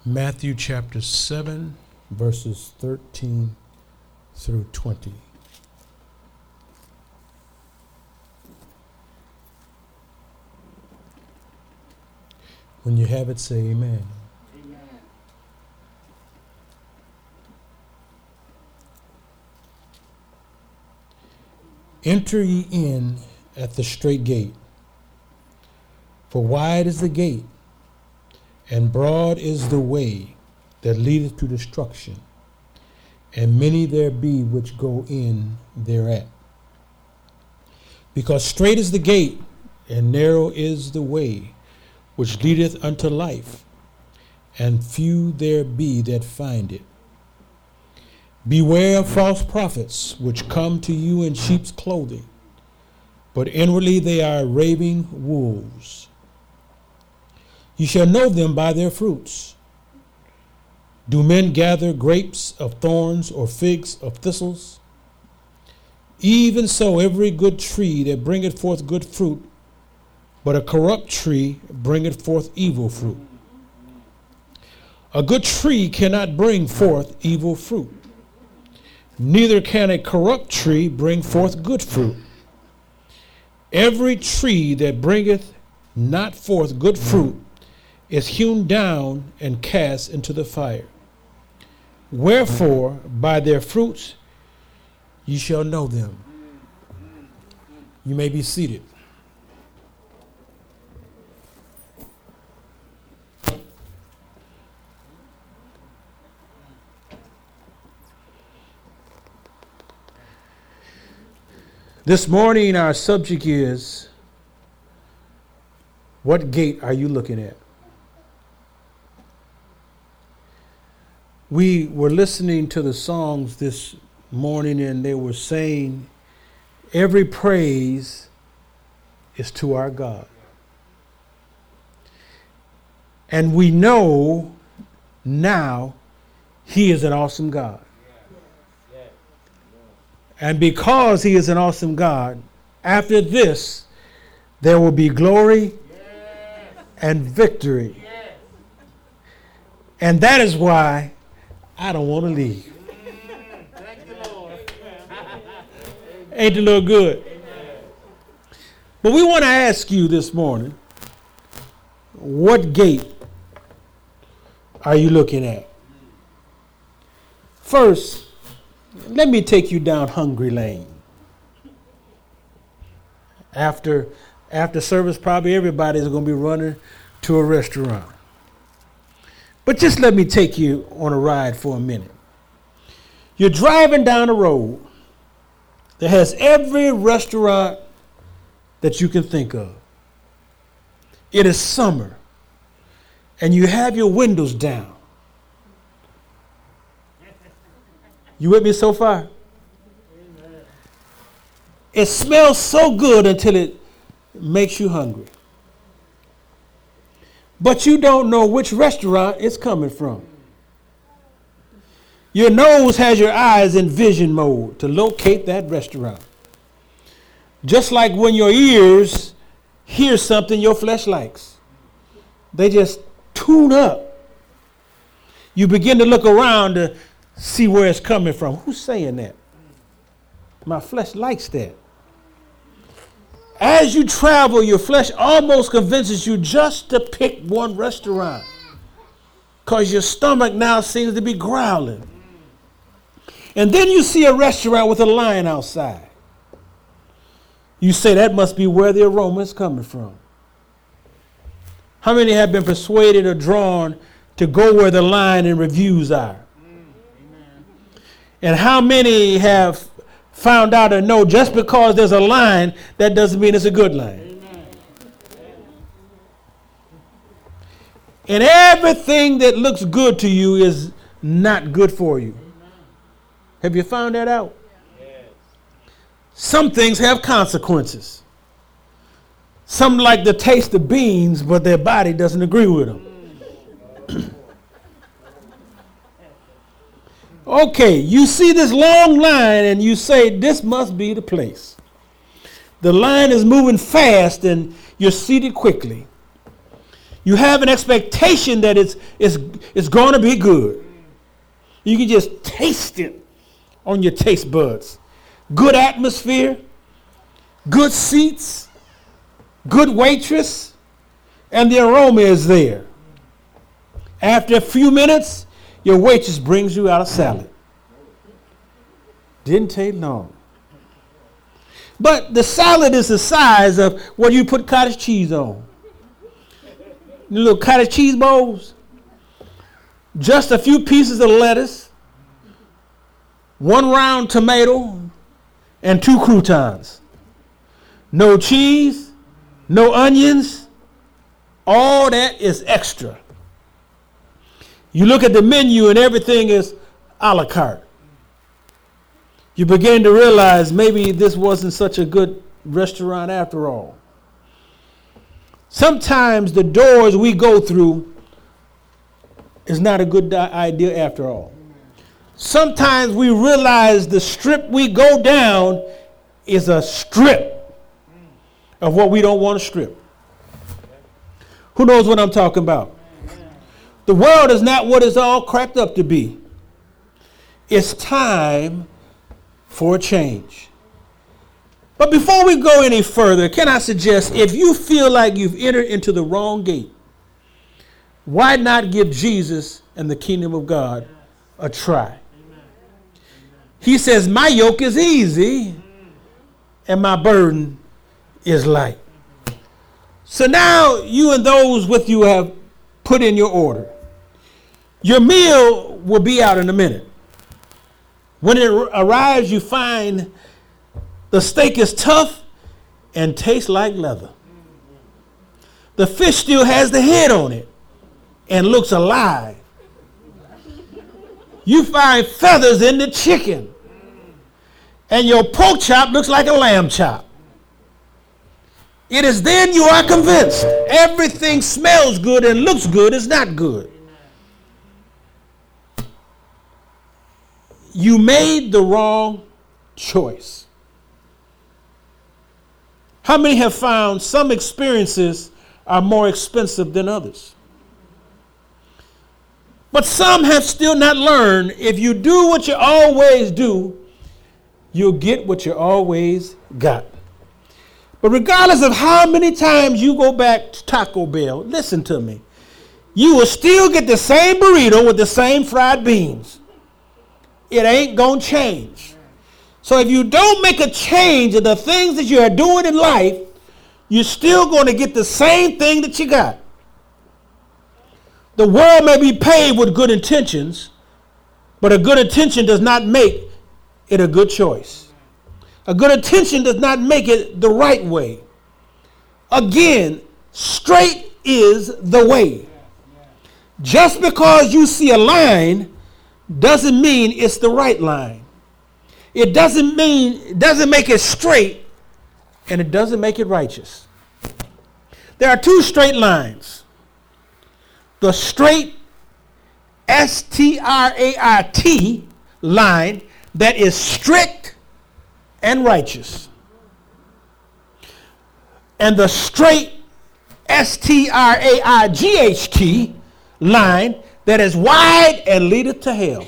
Matthew chapter 7, verses 13 through 20. When you have it, say amen. Amen. Enter ye in at the strait gate, for wide is the gate, and broad is the way that leadeth to destruction, and many there be which go in thereat. Because strait is the gate, and narrow is the way which leadeth unto life, and few there be that find it. Beware of false prophets, which come to you in sheep's clothing, but inwardly they are raving wolves. You shall know them by their fruits. Do men gather grapes of thorns or figs of thistles? Even so every good tree that bringeth forth good fruit, but a corrupt tree bringeth forth evil fruit. A good tree cannot bring forth evil fruit, neither can a corrupt tree bring forth good fruit. Every tree that bringeth not forth good fruit is hewn down and cast into the fire. Wherefore, by their fruits ye shall know them. You may be seated. This morning our subject is, what gate are you looking at? We were listening to the songs this morning and they were saying, every praise is to our God. And we know now He is an awesome God. And because He is an awesome God, after this, there will be glory and victory. And that is why I don't want to leave. Thank you, Lord. Ain't the Lord good? But we want to ask you this morning, what gate are you looking at? First, let me take you down Hungry Lane. After service, probably everybody's going to be running to a restaurant. But just let me take you on a ride for a minute. You're driving down a road that has every restaurant that you can think of. It is summer, and you have your windows down. You with me so far? Amen. It smells so good until it makes you hungry. But you don't know which restaurant it's coming from. Your nose has your eyes in vision mode to locate that restaurant. Just like when your ears hear something your flesh likes. They just tune up. You begin to look around to see where it's coming from. Who's saying that? My flesh likes that. As you travel, your flesh almost convinces you just to pick one restaurant because your stomach now seems to be growling. And then you see a restaurant with a lion outside. You say that must be where the aroma is coming from. How many have been persuaded or drawn to go where the line and reviews are? And how many have found out and know just because there's a line, that doesn't mean it's a good line? Amen. And everything that looks good to you is not good for you. Amen. Have you found that out? Yes. Some things have consequences. Some like the taste of beans, but their body doesn't agree with them. Okay, you see this long line and you say, this must be the place. The line is moving fast and you're seated quickly. You have an expectation that it's going to be good. You can just taste it on your taste buds. Good atmosphere, good seats, good waitress, and the aroma is there. After a few minutes, your waitress brings you out a salad. Didn't take long. But the salad is the size of what you put cottage cheese on. The little cottage cheese bowls. Just a few pieces of lettuce, one round tomato, and 2 croutons. No cheese, no onions. All that is extra. You look at the menu and everything is a la carte. You begin to realize maybe this wasn't such a good restaurant after all. Sometimes the doors we go through is not a good idea after all. Sometimes we realize the strip we go down is a strip of what we don't want to strip. Who knows what I'm talking about? The world is not what it's all cracked up to be. It's time for a change. But before we go any further, can I suggest, if you feel like you've entered into the wrong gate, why not give Jesus and the kingdom of God a try? He says, my yoke is easy and my burden is light. So now you and those with you have put in your order. Your meal will be out in a minute. When it arrives, you find the steak is tough and tastes like leather. The fish still has the head on it and looks alive. You find feathers in the chicken, and your pork chop looks like a lamb chop. It is then you are convinced everything smells good and looks good is not good. You made the wrong choice. How many have found some experiences are more expensive than others? But some have still not learned if you do what you always do, you'll get what you always got. But regardless of how many times you go back to Taco Bell, listen to me, you will still get the same burrito with the same fried beans. It ain't going to change. So if you don't make a change in the things that you are doing in life, you're still going to get the same thing that you got. The world may be paved with good intentions, but a good intention does not make it a good choice. A good intention does not make it the right way. Again, straight is the way. Just because you see a line doesn't mean it's the right line. It doesn't make it straight, and it doesn't make it righteous. There are 2 straight lines. The straight straight line that is strict and righteous. And the straight straight line that is wide and leadeth to hell.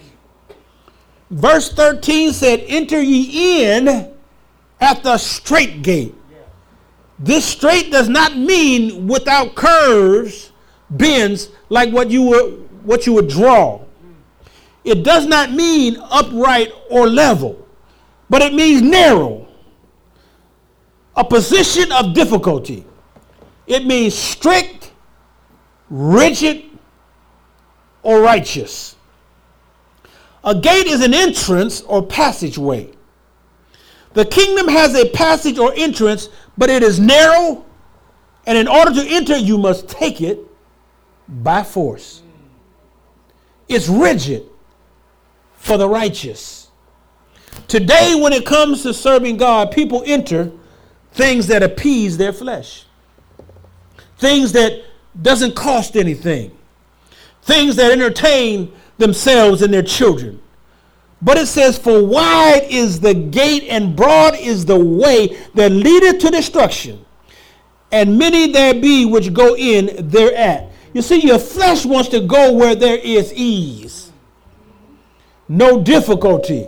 Verse 13 said, enter ye in at the straight gate. This straight does not mean without curves, bends, like what you would draw. It does not mean upright or level, but it means narrow, a position of difficulty. It means strict, rigid, or righteous. A gate is an entrance or passageway. The kingdom has a passage or entrance, but it is narrow, and in order to enter, you must take it by force. It's rigid for the righteous. Today, when it comes to serving God, people enter things that appease their flesh, things that doesn't cost anything, things that entertain themselves and their children. But it says, for wide is the gate and broad is the way that leadeth to destruction, and many there be which go in thereat. You see, your flesh wants to go where there is ease, no difficulty.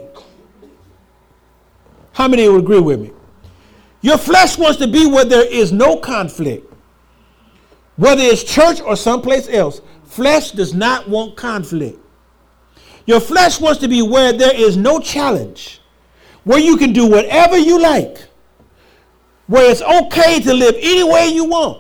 How many would agree with me? Your flesh wants to be where there is no conflict. Whether it's church or someplace else, flesh does not want conflict. Your flesh wants to be where there is no challenge, where you can do whatever you like, where it's okay to live any way you want.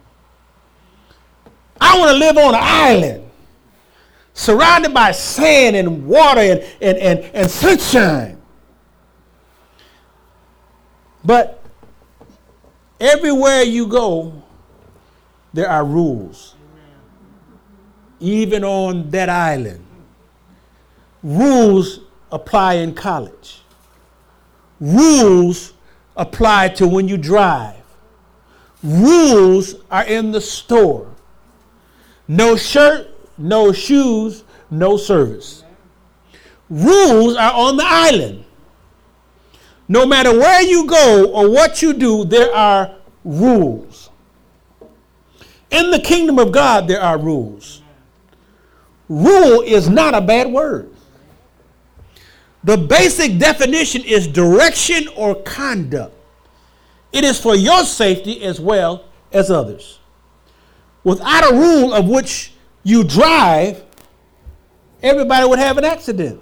I want to live on an island, surrounded by sand and water and sunshine. But everywhere you go, there are rules. Even on that island. Rules apply in college. Rules apply to when you drive. Rules are in the store. No shirt, no shoes, no service. Rules are on the island. No matter where you go or what you do, there are rules. In the kingdom of God, there are rules. Rule is not a bad word. The basic definition is direction or conduct. It is for your safety as well as others. Without a rule of which you drive, everybody would have an accident.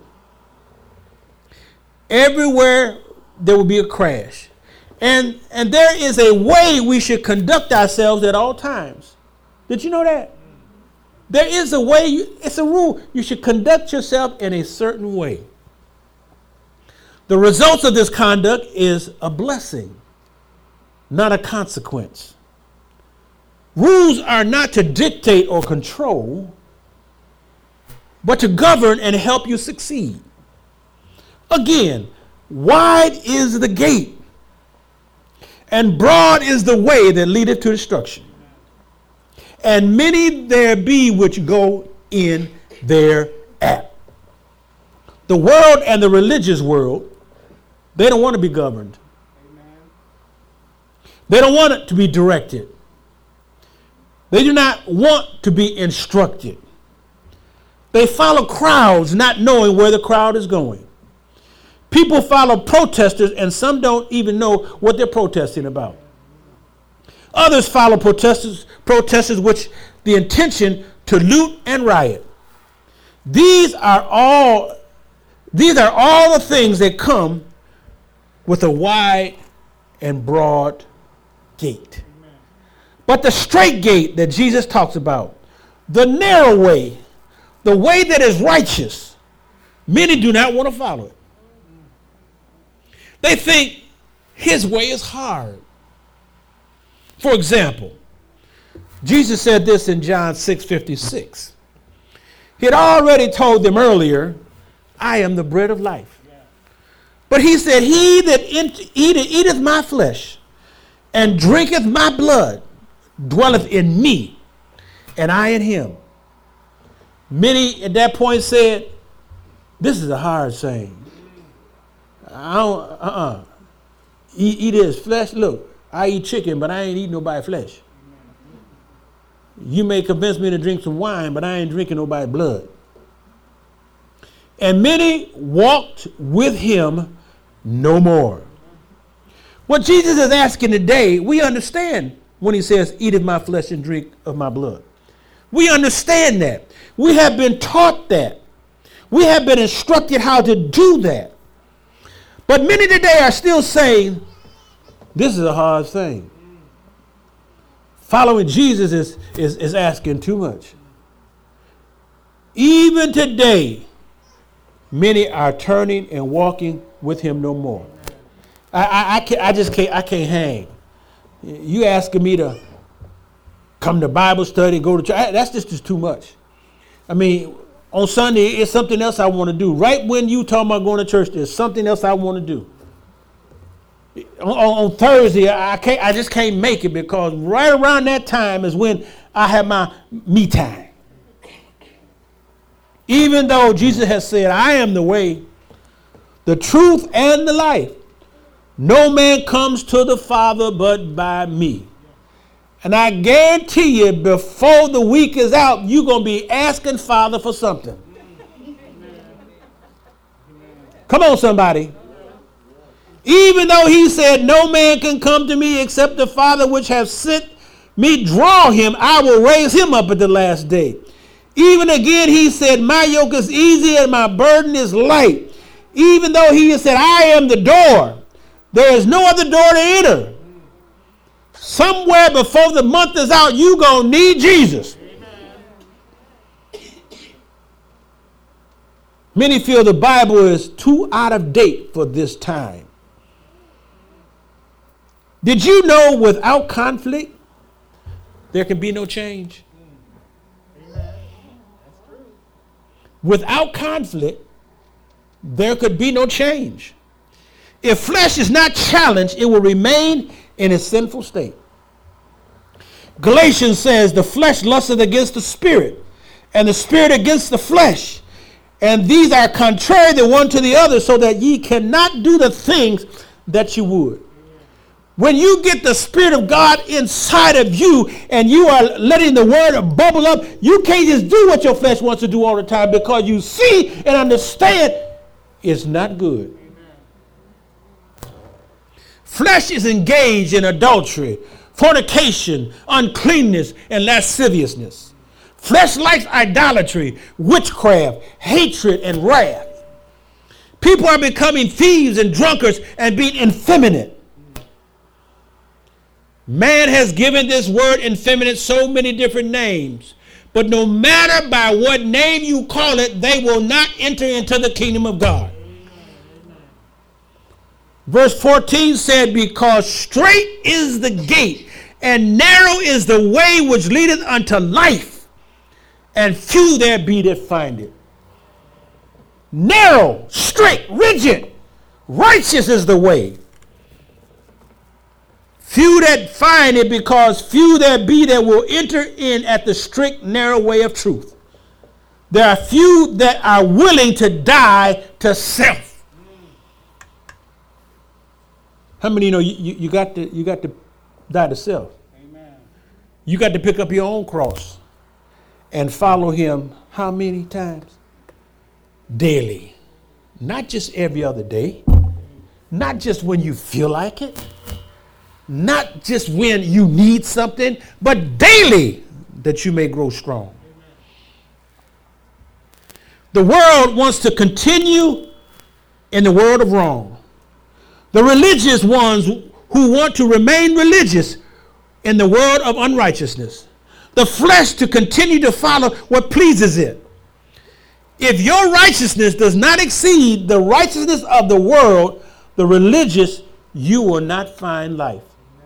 Everywhere there will be a crash. And there is a way we should conduct ourselves at all times. Did you know that? There is a way, it's a rule. You should conduct yourself in a certain way. The results of this conduct is a blessing, not a consequence. Rules are not to dictate or control, but to govern and help you succeed. Again, wide is the gate, and broad is the way that leadeth to destruction. And many there be which go in thereat. The world and the religious world, they don't want to be governed. They don't want it to be directed. They do not want to be instructed. They follow crowds, not knowing where the crowd is going. People follow protesters, and some don't even know what they're protesting about. Others follow protesters which the intention to loot and riot. These are all the things that come with a wide and broad gate. Amen. But the straight gate that Jesus talks about, the narrow way, the way that is righteous, many do not want to follow it. They think his way is hard. For example, Jesus said this in John 6:56. He had already told them earlier, I am the bread of life. But he said, he that eateth my flesh and drinketh my blood dwelleth in me, and I in him. Many at that point said, this is a hard saying. Eat his flesh. Look, I eat chicken, but I ain't eating nobody's flesh. You may convince me to drink some wine, but I ain't drinking nobody's blood. And many walked with him no more. What Jesus is asking today, we understand when he says, eat of my flesh and drink of my blood. We understand that. We have been taught that. We have been instructed how to do that. But many today are still saying, this is a hard thing. Following Jesus is asking too much. Even today, many are turning and walking with him no more. I can't hang. You asking me to come to Bible study, go to church, that's just too much. I mean, on Sunday, it's something else I want to do. Right when you talking about going to church, there's something else I want to do. On Thursday, I just can't make it because right around that time is when I have my me time. Even though Jesus has said, I am the way, the truth, and the life. No man comes to the Father but by me. And I guarantee you, before the week is out, you're going to be asking Father for something. Come on, somebody. Even though he said, no man can come to me except the Father which has sent me draw him, I will raise him up at the last day. Even again, he said, my yoke is easy and my burden is light. Even though he has said, I am the door, there is no other door to enter. Somewhere before the month is out, you're going to need Jesus. Many feel the Bible is too out of date for this time. Did you know without conflict, there can be no change? Without conflict, there could be no change. If flesh is not challenged, it will remain in its sinful state. Galatians says the flesh lusteth against the spirit, and the spirit against the flesh. And these are contrary the one to the other, so that ye cannot do the things that you would. When you get the Spirit of God inside of you and you are letting the word bubble up, you can't just do what your flesh wants to do all the time, because you see and understand it's not good. Flesh is engaged in adultery, fornication, uncleanness, and lasciviousness. Flesh likes idolatry, witchcraft, hatred, and wrath. People are becoming thieves and drunkards and being effeminate. Man has given this word effeminate so many different names. But no matter by what name you call it, they will not enter into the kingdom of God. Verse 14 said, because straight is the gate, and narrow is the way which leadeth unto life, and few there be that find it. Narrow, straight, rigid, righteous is the way. Few that find it, because few there be that will enter in at the strict, narrow way of truth. There are few that are willing to die to self. How many know you got to die to self? Amen. You got to pick up your own cross and follow him how many times? Daily. Not just every other day. Not just when you feel like it. Not just when you need something, but daily, that you may grow strong. The world wants to continue in the world of wrong. The religious ones who want to remain religious in the world of unrighteousness. The flesh to continue to follow what pleases it. If your righteousness does not exceed the righteousness of the world, the religious, you will not find life.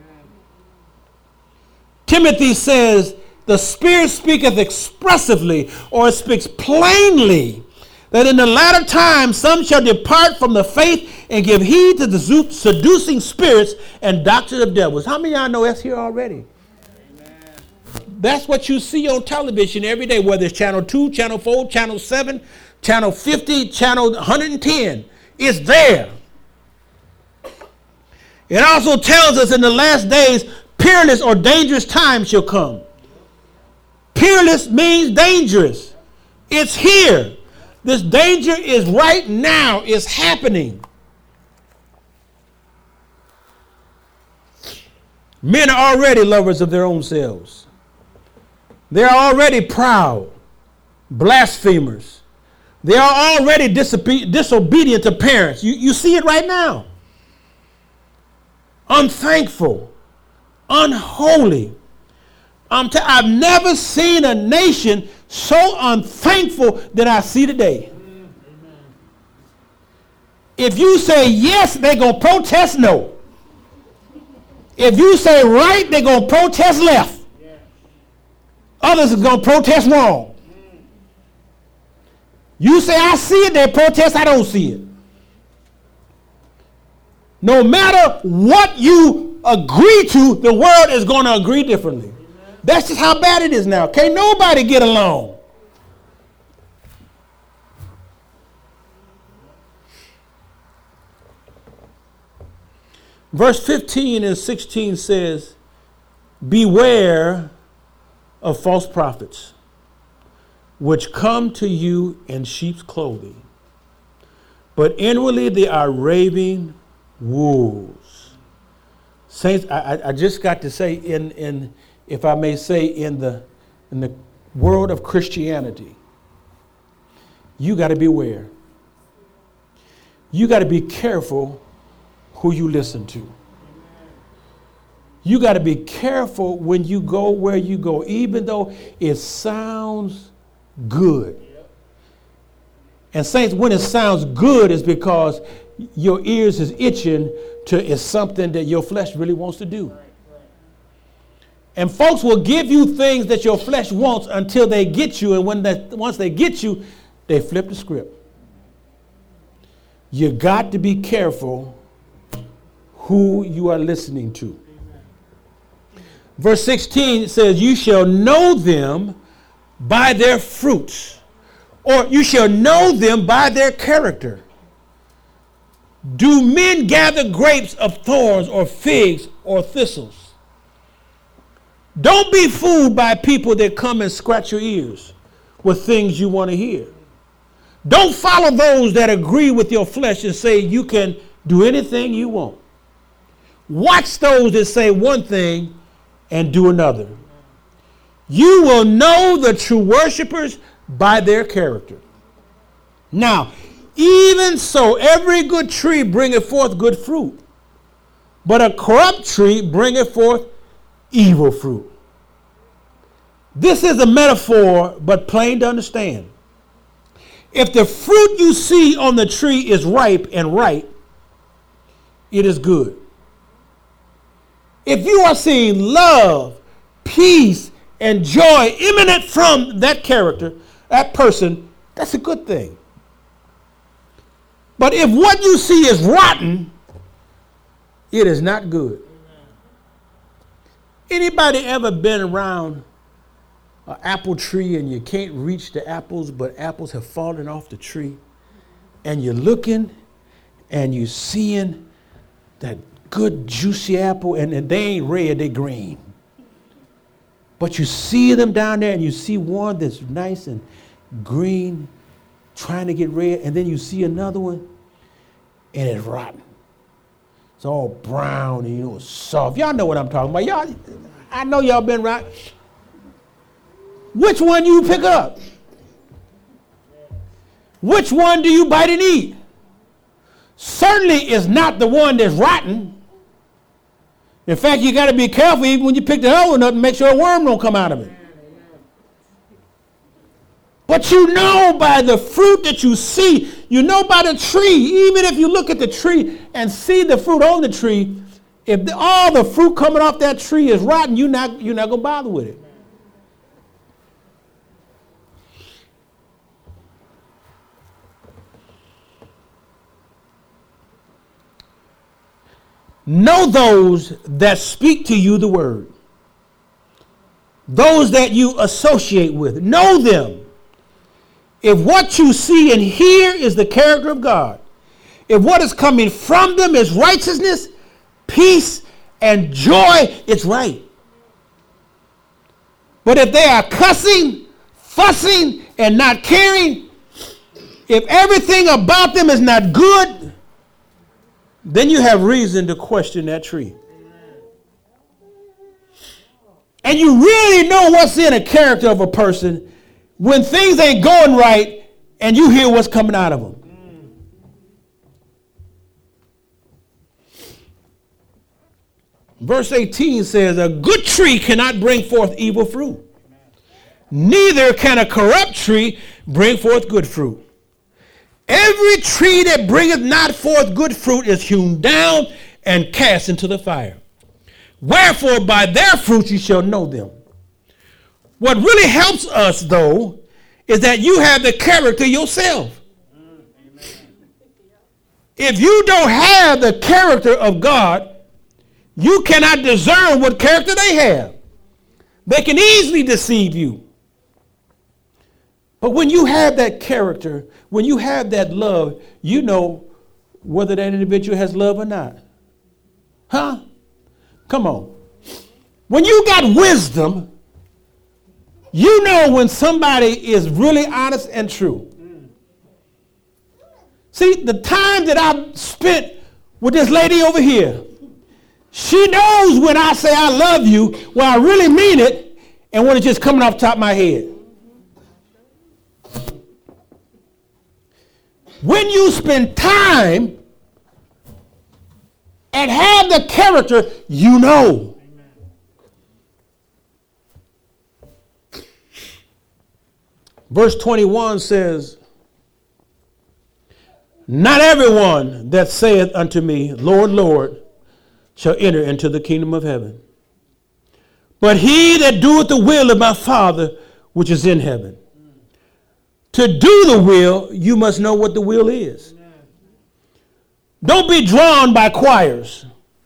Timothy says, the Spirit speaketh expressively, or speaks plainly, that in the latter time some shall depart from the faith and give heed to the seducing spirits and doctrine of devils. How many of y'all know that's here already? Amen. That's what you see on television every day, whether it's channel 2, channel 4, channel 7, channel 50, channel 110. It's there. It also tells us in the last days, peerless or dangerous times shall come. Peerless means dangerous. It's here. This danger is right now. It's happening. Men are already lovers of their own selves. They are already proud, blasphemers. They are already disobedient to parents. You see it right now. Unthankful, unholy. I've never seen a nation so unthankful that I see today. If you say yes, they're going to protest no. If you say right, they're going to protest left. Others are going to protest wrong. You say I see it, they protest I don't see it. No matter what you agree to, the world is going to agree differently. That's just how bad it is now. Can't nobody get along. Verse 15 and 16 says, Beware of false prophets, which come to you in sheep's clothing, but inwardly they are raving wolves. Saints, I just got to say, in if I may say, in the world of Christianity, you got to beware. You got to be careful who you listen to. You got to be careful when you go where you go, even though it sounds good. And saints, when it sounds good is because your ears is itching to is something that your flesh really wants to do. And folks will give you things that your flesh wants until they get you. And once they get you, they flip the script. You got to be careful who you are listening to. Verse 16 says, you shall know them by their fruits, or you shall know them by their character. Do men gather grapes of thorns or figs or thistles? Don't be fooled by people that come and scratch your ears with things you want to hear. Don't follow those that agree with your flesh and say you can do anything you want. Watch those that say one thing and do another. You will know the true worshipers by their character. Now, even so, every good tree bringeth forth good fruit, but a corrupt tree bringeth forth evil fruit. This is a metaphor, but plain to understand. If the fruit you see on the tree is ripe and right, it is good. If you are seeing love, peace, and joy emanate from that character, that person, that's a good thing. But if what you see is rotten, it is not good. Anybody ever been around an apple tree and you can't reach the apples, but apples have fallen off the tree, and you're looking and you're seeing that good juicy apple, and they ain't red, they green. But you see them down there, and you see one that's nice and green, trying to get red, and then you see another one, and it's rotten. It's all brown and it's soft. Y'all know what I'm talking about. Y'all, I know y'all been right. Which one do you pick up? Which one do you bite and eat? Certainly it's not the one that's rotten. In fact, you got to be careful even when you pick the other one up and make sure a worm don't come out of it. But you know by the fruit that you see, you know by the tree, even if you look at the tree and see the fruit on the tree, if all the fruit coming off that tree is rotten, you're not going to bother with it. Know those that speak to you the word. Those that you associate with. Know them. If what you see and hear is the character of God, if what is coming from them is righteousness, peace, and joy, it's right. But if they are cussing, fussing, and not caring, if everything about them is not good, then you have reason to question that tree. And you really know what's in a character of a person when things ain't going right and you hear what's coming out of them. Verse 18 says, a good tree cannot bring forth evil fruit. Neither can a corrupt tree bring forth good fruit. Every tree that bringeth not forth good fruit is hewn down and cast into the fire. Wherefore by their fruits you shall know them. What really helps us, though, is that you have the character yourself. If you don't have the character of God, you cannot discern what character they have. They can easily deceive you. But when you have that character, when you have that love, you know whether that individual has love or not. Huh? Come on. When you got wisdom, you know when somebody is really honest and true. See, the time that I've spent with this lady over here, she knows when I say I love you, when I really mean it, and when it's just coming off the top of my head. When you spend time and have the character, you know. Verse 21 says, not everyone that saith unto me, Lord, Lord, shall enter into the kingdom of heaven, but he that doeth the will of my Father which is in heaven. To do the will, you must know what the will is. Don't be drawn by choirs,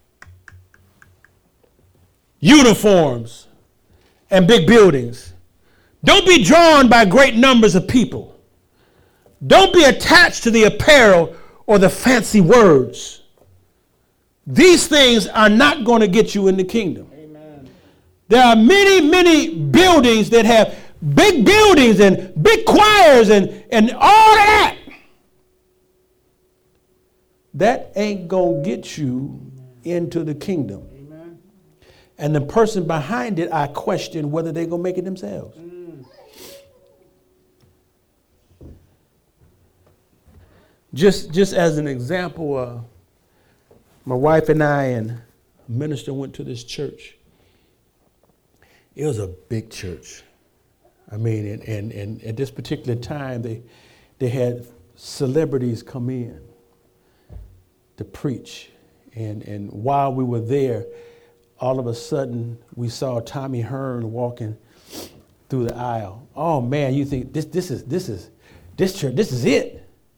uniforms, and big buildings. Don't be drawn by great numbers of people. Don't be attached to the apparel or the fancy words. These things are not going to get you in the kingdom. Amen. There are many, many buildings that have big buildings and big choirs and all that. That ain't going to get you into the kingdom. Amen. And the person behind it, I question whether they're going to make it themselves. Just as an example, my wife and I and a minister went to this church. It was a big church. I mean, and at this particular time, they had celebrities come in to preach. And while we were there, all of a sudden, we saw Tommy Hearn walking through the aisle. Oh, man, you think this church, this is it.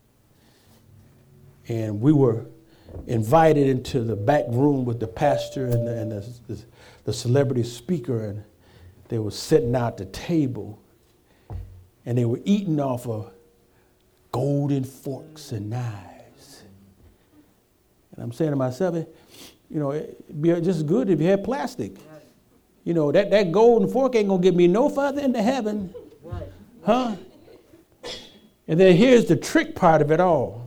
And we were invited into the back room with the pastor and the celebrity speaker, and they were sitting out the table, and they were eating off of golden forks and knives. And I'm saying to myself, you know, it'd be just as good if you had plastic. You know, that golden fork ain't gonna get me no further into heaven, huh? And then here's the trick part of it all.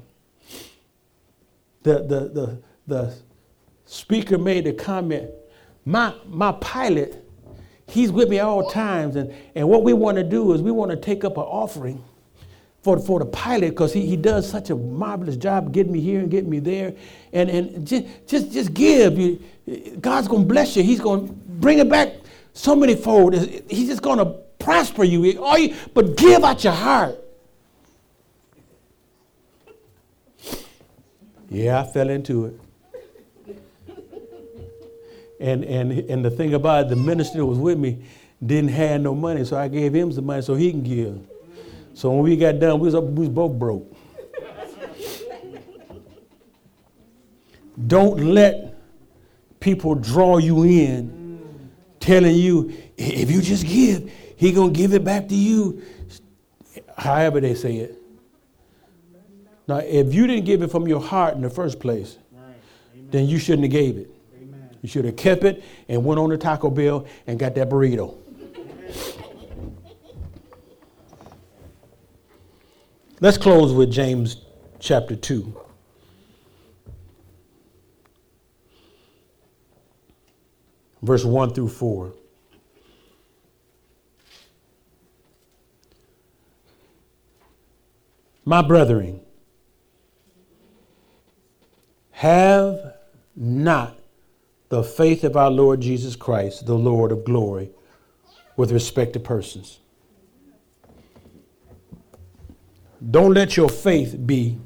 The speaker made a comment. My pilot, he's with me at all times, and what we want to do is we want to take up an offering for the pilot, because he does such a marvelous job getting me here and getting me there, and just give. God's gonna bless you. He's gonna bring it back so many fold. He's just gonna prosper you. But give out your heart. Yeah, I fell into it. And the thing about it, the minister that was with me didn't have no money, so I gave him some money so he can give. So when we got done, we was both broke. Don't let people draw you in, telling you, if you just give, he gonna give it back to you. However they say it. Now, if you didn't give it from your heart in the first place, then you shouldn't have gave it. Amen. You should have kept it and went on to Taco Bell and got that burrito. Let's close with James chapter 2. Verse 1 through 4. My brethren, have not the faith of our Lord Jesus Christ, the Lord of glory, with respect to persons. Don't let your faith be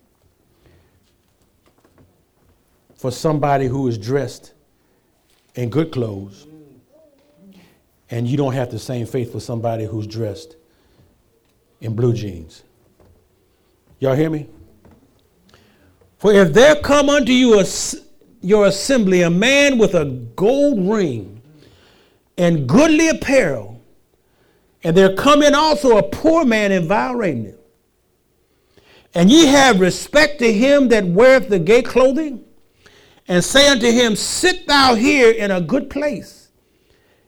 for somebody who is dressed in good clothes, and you don't have the same faith for somebody who's dressed in blue jeans. Y'all hear me? For if there come unto you your assembly a man with a gold ring and goodly apparel, and there come in also a poor man in vile raiment, and ye have respect to him that weareth the gay clothing, and say unto him, sit thou here in a good place,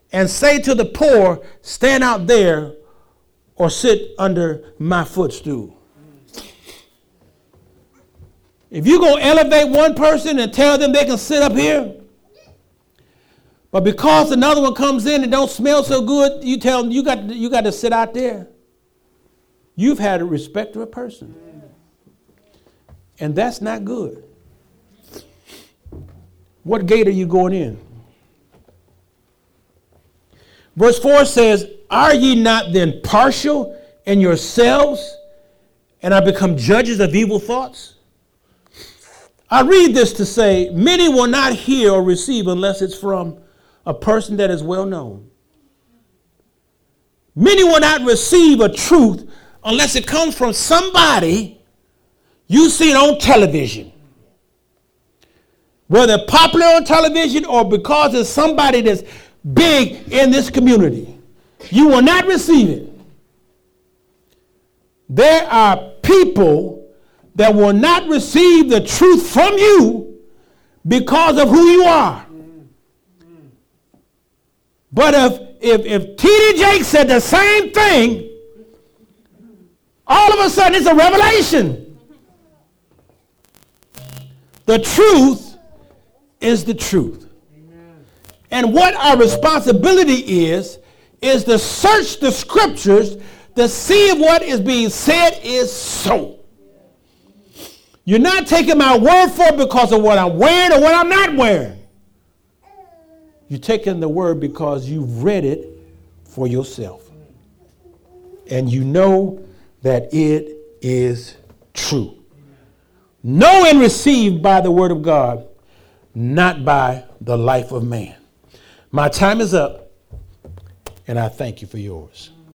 and say to the poor, stand out there or sit under my footstool. If you're going to elevate one person and tell them they can sit up here, but because another one comes in and don't smell so good, you tell them you got to sit out there, you've had a respect to a person. And that's not good. What gate are you going in? Verse 4 says, are ye not then partial in yourselves and are become judges of evil thoughts? I read this to say, many will not hear or receive unless it's from a person that is well known. Many will not receive a truth unless it comes from somebody you see it on television. Whether popular on television or because it's somebody that's big in this community. You will not receive it. There are people that will not receive the truth from you because of who you are. But if T.D. Jakes said the same thing, all of a sudden it's a revelation. The truth is the truth. And what our responsibility is to search the scriptures to see if what is being said is so. You're not taking my word for it because of what I'm wearing or what I'm not wearing. You're taking the word because you've read it for yourself. And you know that it is true. Know and receive by the word of God, not by the life of man. My time is up, and I thank you for yours.